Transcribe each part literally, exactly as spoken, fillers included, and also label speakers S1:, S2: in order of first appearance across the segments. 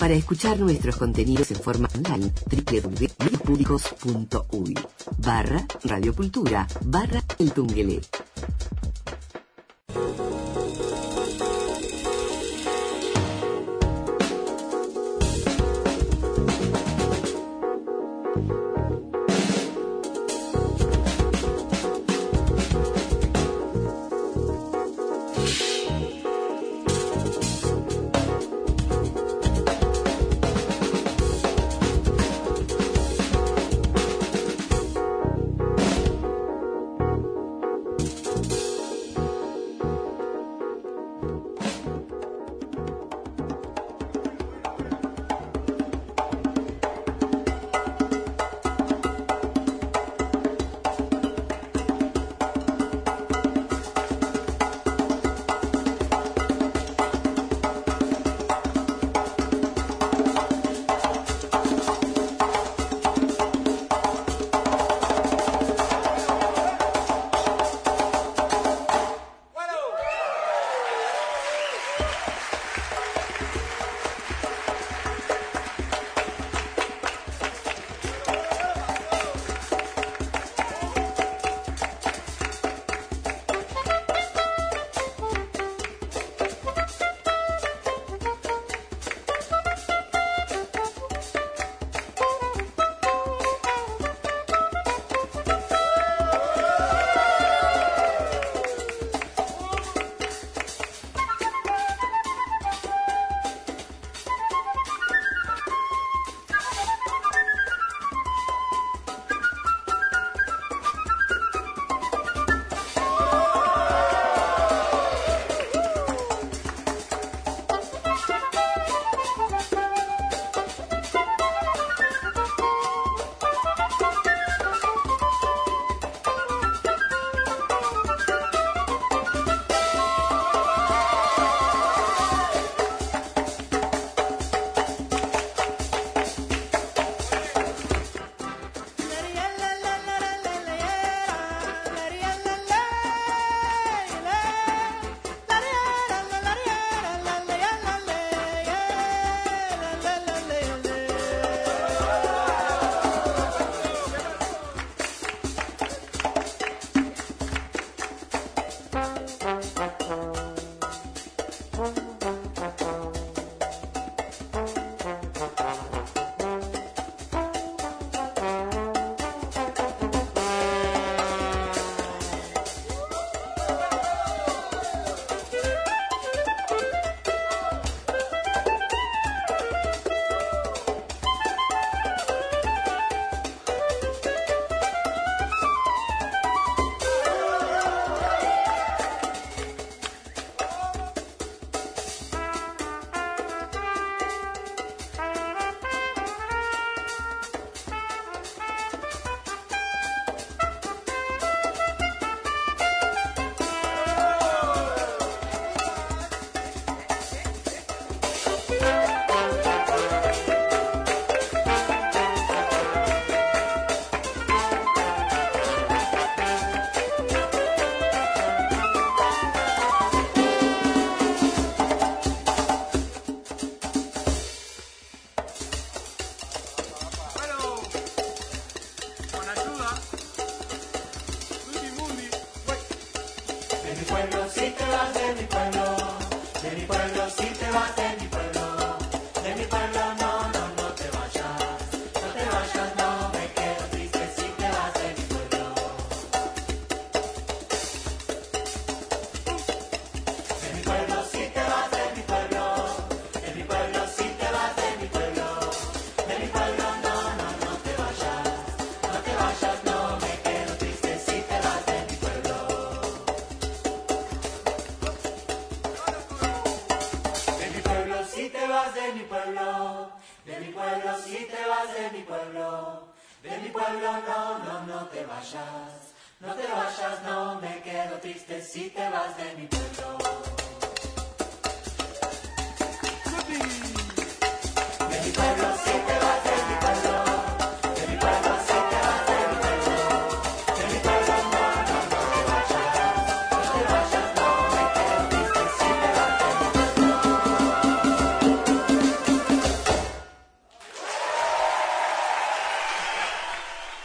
S1: Para escuchar nuestros contenidos en forma online, doble u doble u doble u punto medios públicos punto uy barra radiocultura barra el Tungelé.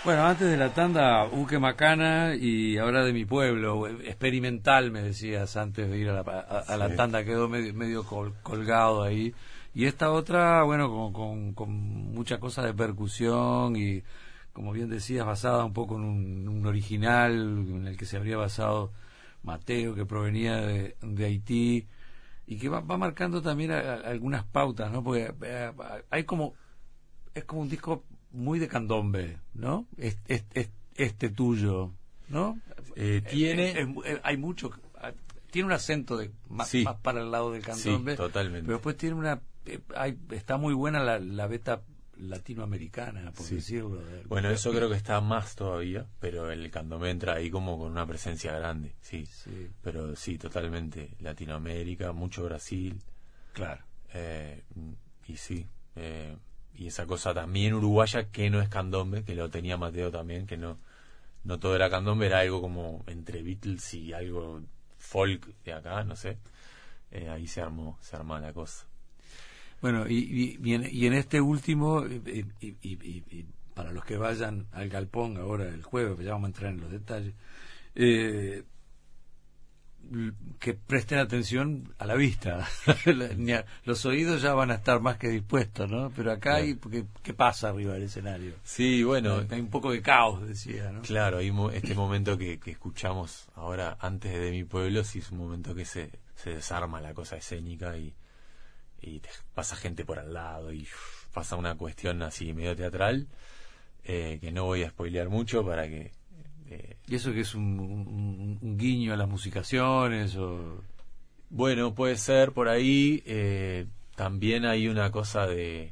S2: Bueno, antes de la tanda, Uke Macana y ahora de mi pueblo, experimental me decías antes de ir a la, a, a la sí. tanda, quedó medio, medio col, colgado ahí. Y esta otra, bueno, con, con, con muchas cosas de percusión y, como bien decías, basada un poco en un, un original en el que se habría basado Mateo, que provenía de, de Haití, y que va, va marcando también a, a, algunas pautas, ¿no? Porque a, a, hay como, es como un disco muy de candombe, ¿no? Este, este, este tuyo, ¿no?
S3: Eh, tiene...
S2: Es, es, es, hay mucho... Tiene un acento de más, sí, más para el lado del candombe.
S3: Sí, totalmente.
S2: Pero después tiene una... Hay, está muy buena la, la beta latinoamericana, por sí. decirlo.
S3: Bueno, eso creo que está más todavía, pero el candombe entra ahí como con una presencia grande, sí. sí. Pero sí, totalmente. Latinoamérica, mucho Brasil.
S2: Claro.
S3: Eh, y sí... Eh, y esa cosa también uruguaya que no es candombe, que lo tenía Mateo también, que no no todo era candombe, era algo como entre Beatles y algo folk de acá, no sé. Eh, ahí se armó, se armó la cosa.
S2: Bueno, y, y, y, en, y en este último, y, y, y, y para los que vayan al Galpón ahora el jueves, ya vamos a entrar en los detalles, eh, que presten atención a la vista. Los oídos ya van a estar más que dispuestos, ¿no? Pero acá hay, porque, ¿qué pasa arriba del escenario?
S3: Sí, bueno,
S2: hay un poco de caos, decía, ¿no?
S3: Claro, hay este momento que, que escuchamos ahora antes de Mi Pueblo, sí es un momento que se, se desarma la cosa escénica y, y te pasa gente por al lado y uf, pasa una cuestión así medio teatral, eh, que no voy a spoilear mucho para que...
S2: Eh, ¿Y eso que es un, un, un guiño a las musicaciones? O...
S3: Bueno, puede ser por ahí. Eh, también hay una cosa de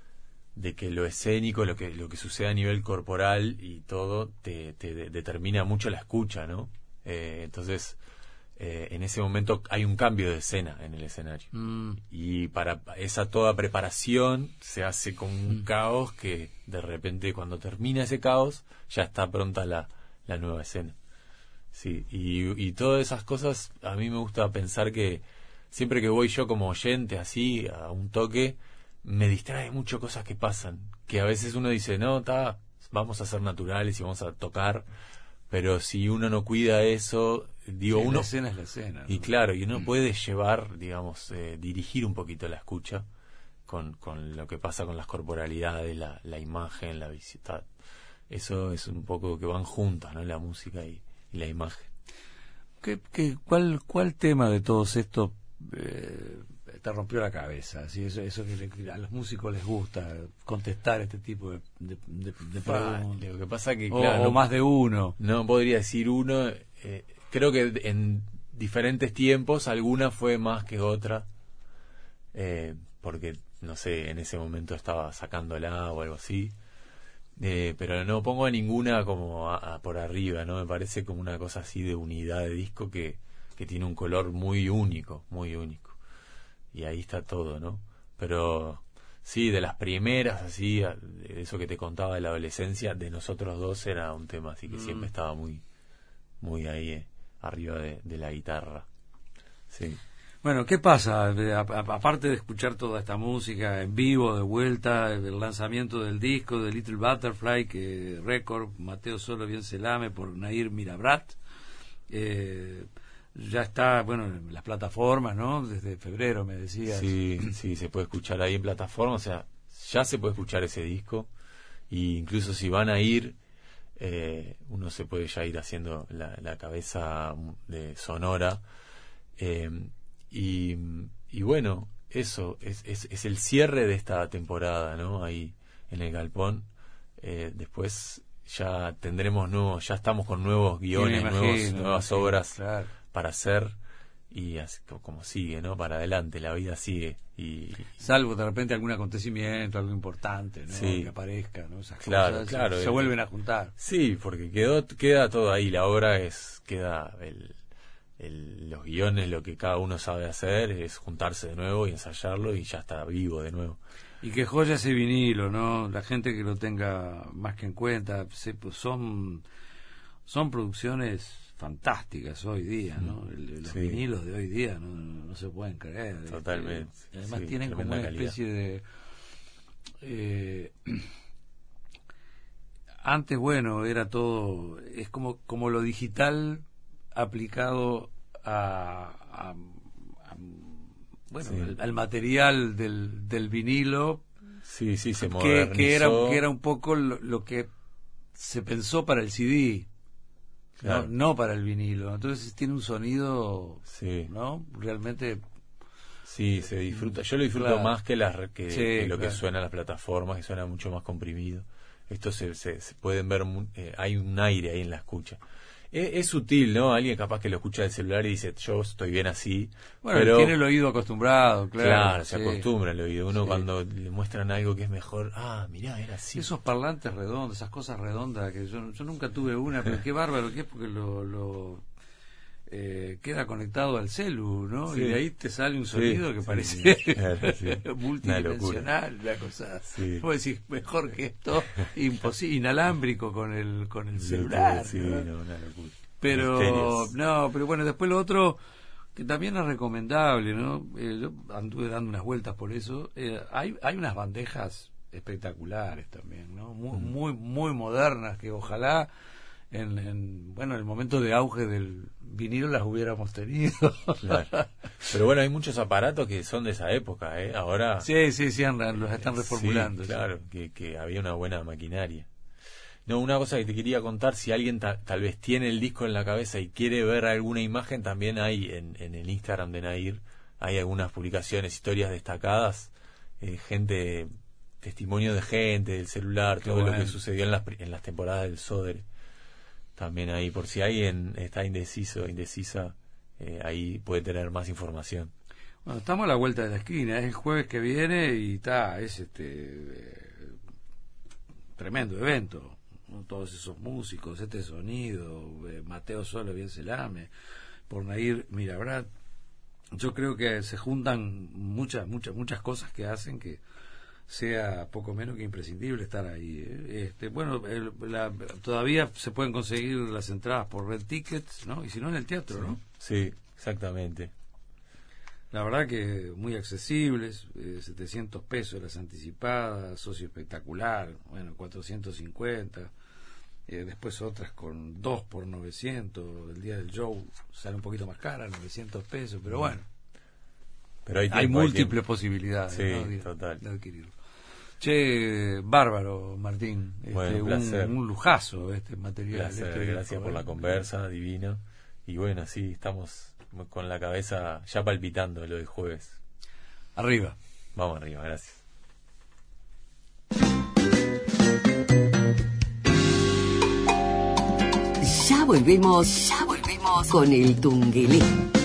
S3: de que lo escénico, lo que lo que sucede a nivel corporal y todo, te, te de, determina mucho la escucha, ¿no? Eh, entonces, eh, en ese momento hay un cambio de escena en el escenario. Mm. Y para esa toda preparación se hace con un mm. caos que de repente cuando termina ese caos ya está pronta la la nueva escena. Sí, y, y todas esas cosas a mí me gusta pensar que siempre que voy yo como oyente así a un toque me distrae mucho cosas que pasan, que a veces uno dice no, está, vamos a ser naturales y vamos a tocar, pero si uno no cuida eso, digo
S2: sí,
S3: uno
S2: la escena es la escena, ¿no?
S3: Y claro, y uno mm. puede llevar, digamos, eh, dirigir un poquito la escucha con, con lo que pasa con las corporalidades, la, la imagen, la visita. Eso es un poco que van juntas, ¿no? La música y, y la imagen.
S2: ¿Qué, qué, cuál, ¿Cuál tema de todos estos eh, te rompió la cabeza? ¿Sí? Eso, eso que le, a los músicos les gusta, contestar este tipo de, de, de, de preguntas.
S3: Lo que pasa que,
S2: o,
S3: claro,
S2: o más de uno.
S3: No podría decir uno. Eh, creo que en diferentes tiempos alguna fue más que otra. Eh, porque, no sé, en ese momento estaba sacándola o algo así. Eh, pero no pongo a ninguna como a, a por arriba, ¿no? Me parece como una cosa así de unidad de disco que, que tiene un color muy único, muy único. Y ahí está todo, ¿no? Pero sí, de las primeras, así, de eso que te contaba de la adolescencia, de nosotros dos era un tema así que mm. siempre estaba muy, muy ahí, eh, arriba de, de la guitarra. Sí.
S2: Bueno, ¿qué pasa? Aparte de escuchar toda esta música en vivo, de vuelta, el lanzamiento del disco de Little Butterfly, que récord, Mateo Solo Bien Selame por Nair Mirabrat, eh, ya está, bueno, en las plataformas, ¿no? Desde febrero, me decías.
S3: Sí, sí, se puede escuchar ahí en plataformas, o sea, ya se puede escuchar ese disco, y incluso si van a ir, eh, uno se puede ya ir haciendo la, la cabeza de sonora, eh, Y, y bueno, eso es, es, es el cierre de esta temporada, ¿no? Ahí en el Galpón. Eh, después ya tendremos nuevos, ya estamos con nuevos guiones,
S2: imagino,
S3: nuevos, nuevas
S2: sí,
S3: obras
S2: claro.
S3: para hacer y así como sigue, ¿no? Para adelante, la vida sigue. Y,
S2: salvo de repente algún acontecimiento, algo importante, ¿no?
S3: Sí.
S2: Que aparezca, ¿no? Esas
S3: claro,
S2: cosas
S3: claro,
S2: se,
S3: el,
S2: se vuelven a juntar.
S3: Sí, porque quedó queda todo ahí, la obra es queda el El, los guiones, lo que cada uno sabe hacer es juntarse de nuevo y ensayarlo y ya está vivo de nuevo.
S2: Y qué joya ese vinilo, ¿no? La gente que lo tenga más que en cuenta, se, pues son son producciones fantásticas hoy día, ¿no? El, los sí. vinilos de hoy día no, no, no se pueden creer.
S3: Totalmente.
S2: Este, además
S3: sí,
S2: tienen como una
S3: calidad.
S2: especie de... Eh, antes, bueno, era todo, es como, como lo digital aplicado a, a, a bueno,
S3: sí.
S2: al, al material del, del vinilo.
S3: Sí, sí, se
S2: que,
S3: modernizó.
S2: que era que era un poco lo, lo que se pensó para el C D,
S3: claro.
S2: no, no para el vinilo. Entonces tiene un sonido,
S3: sí.
S2: ¿no? Realmente.
S3: Sí, se disfruta. Yo lo disfruto
S2: claro.
S3: más que, las, que,
S2: sí,
S3: que lo
S2: claro.
S3: que suena en las plataformas, que suena mucho más comprimido. Esto se, se, se pueden ver, eh, hay un aire ahí en la escucha. Es, es sutil, ¿no? Alguien capaz que lo escucha del celular y dice, yo estoy bien así.
S2: Bueno,
S3: pero
S2: tiene el oído acostumbrado, claro.
S3: Claro, se
S2: sí.
S3: acostumbra el oído. Uno
S2: sí.
S3: cuando le muestran algo que es mejor, ah, mirá, era así.
S2: Esos parlantes redondos, esas cosas redondas, que yo, yo nunca tuve una, pero qué bárbaro que es porque lo... lo Eh, queda conectado al celu, ¿no?
S3: Sí.
S2: Y de ahí te sale un sonido
S3: sí,
S2: que
S3: sí,
S2: parece
S3: sí. Claro, sí.
S2: multidimensional, una cosa.
S3: Sí.
S2: Vos decís, mejor que esto, imposible, inalámbrico con el con el celular.
S3: Sí,
S2: ¿no?
S3: no, una locura.
S2: Pero,
S3: Misterios.
S2: no, pero bueno, después lo otro, que también es recomendable, ¿no? Eh, yo anduve dando unas vueltas por eso. Eh, hay, hay unas bandejas espectaculares también, ¿no? Muy, mm. muy, muy modernas, que ojalá en, en bueno, en el momento de auge del vinilo las hubiéramos tenido.
S3: Claro. Pero bueno, hay muchos aparatos que son de esa época, ¿eh? Ahora...
S2: Sí, sí, sí, los están reformulando.
S3: Sí, claro, sí. que, que había una buena maquinaria. No, una cosa que te quería contar, si alguien ta, tal vez tiene el disco en la cabeza y quiere ver alguna imagen, también hay en, en el Instagram de Nair, hay algunas publicaciones, historias destacadas, eh, gente, testimonio de gente, del celular, Qué todo bueno. Lo que sucedió en las, en las temporadas del Sodre. También ahí, por si alguien está indeciso, indecisa, eh, ahí puede tener más información.
S2: Bueno, estamos a la vuelta de la esquina, es el jueves que viene y está, es este eh, tremendo evento, ¿no? Todos esos músicos, este sonido, eh, Mateo Solo, bien Selame, por Nair Mirabrat. Yo creo que se juntan muchas, muchas, muchas cosas que hacen que sea poco menos que imprescindible estar ahí. ¿eh? Este, bueno, el, la, todavía se pueden conseguir las entradas por Red Tickets, ¿no? Y si no, en el teatro,
S3: sí,
S2: ¿no?
S3: Sí, exactamente.
S2: La verdad que muy accesibles, eh, setecientos pesos las anticipadas, socio espectacular, bueno, cuatrocientos cincuenta, eh, después otras con dos por novecientos, el día del show sale un poquito más cara, novecientos pesos, pero bueno.
S3: Pero hay, tiempo,
S2: hay múltiples
S3: hay
S2: posibilidades,
S3: sí,
S2: ¿no? de,
S3: total.
S2: de adquirirlo. Che, bárbaro, Martín. Este,
S3: bueno, un, placer.
S2: Un, un lujazo este material.
S3: Placer,
S2: este
S3: gracias
S2: disco,
S3: por
S2: ¿eh?
S3: la conversa, divino. Y bueno, sí, estamos con la cabeza ya palpitando lo del jueves.
S2: Arriba.
S3: Vamos arriba, gracias.
S1: Ya volvemos, ya volvemos con el Tungelé.